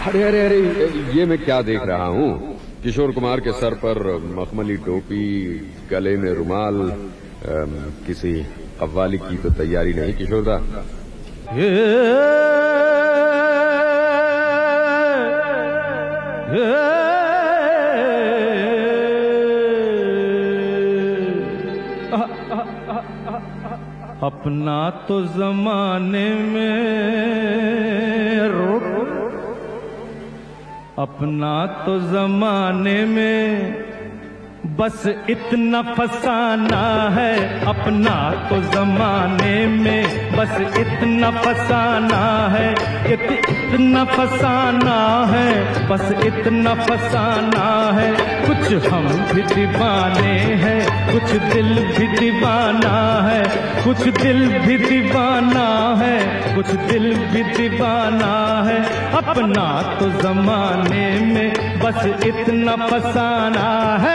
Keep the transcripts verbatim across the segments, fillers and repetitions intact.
अरे अरे अरे ये मैं क्या देख रहा हूँ? किशोर कुमार के सर पर मखमली टोपी, गले में रुमाल। किसी कव्वाली की तो तैयारी नहीं किशोरदा? ये, ये, अपना तो जमाने में रुक, अपना तो जमाने में बस इतना फसाना है। अपना तो जमाने में बस इतना फसाना है, इत, इतना फसाना है, बस इतना फसाना है। कुछ हम भी दीवाने हैं, कुछ दिल भी दीवाना है, कुछ दिल भी दीवाना है, कुछ दिल भी दीवाना है। अपना तो जमाने में बस इतना फसाना है।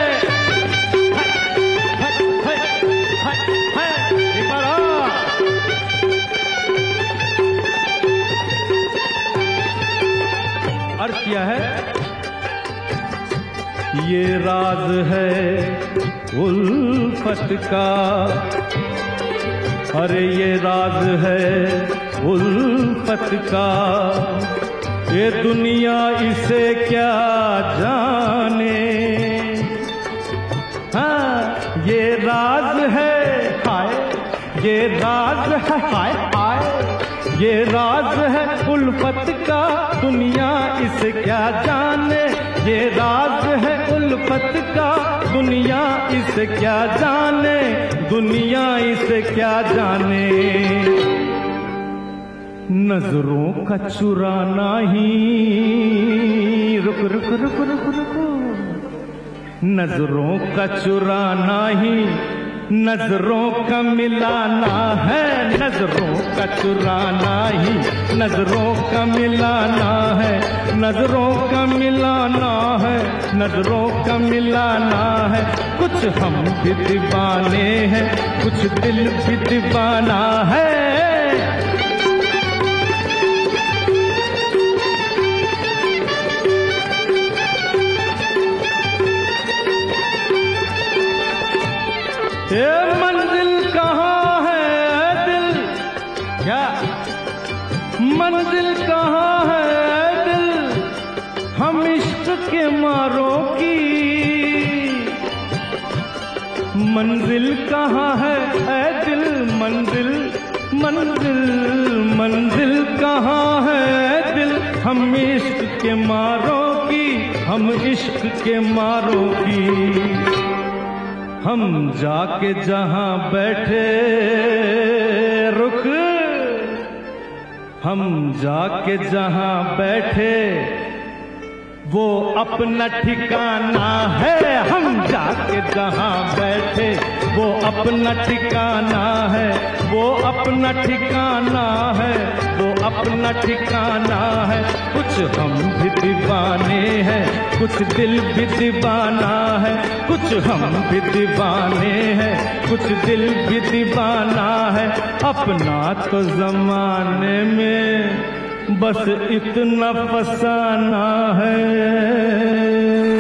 अर्थ क्या है? ये राज है उल्फत का, अरे ये राज है उल्फत का। ये दुनिया इसे क्या जाने, हाँ ये राज है, हाय ये राज है, हाय हाय ये राज है उल्फत का। दुनिया इसे क्या जाने, ये राज है उल्फत का। दुनिया इसे क्या जाने, दुनिया इसे क्या जाने। नजरों का चुराना ही, रुक रुक रुक रुक रुक, नजरों का चुराना ही नजरों का मिलाना है। नजरों का चुराना ही नजरों का मिलाना है, नजरों का मिलाना है, नजरों का मिलाना है। कुछ हम भी दीवाने हैं, कुछ दिल भी दीवाना है। ये मंजिल कहाँ है दिल, क्या मंजिल कहाँ है दिल, हम इश्क के मारों की। मंजिल कहाँ है ऐ दिल, मंजिल मंजिल मंजिल कहाँ है दिल, हम इश्क के मारों की, हम इश्क के मारों की। हम जाके जहां बैठे रुक, हम जाके जहां बैठे वो अपना ठिकाना है। हम जाके जहां बैठे वो अपना ठिकाना है, वो अपना ठिकाना है, वो अपना ठिकाना है। कुछ हम भी दीवाने हैं, कुछ दिल भी दीवाना है, कुछ हम भी दीवाने हैं, कुछ दिल भी दीवाना है। अपना तो जमाने में बस इतना फसाना है।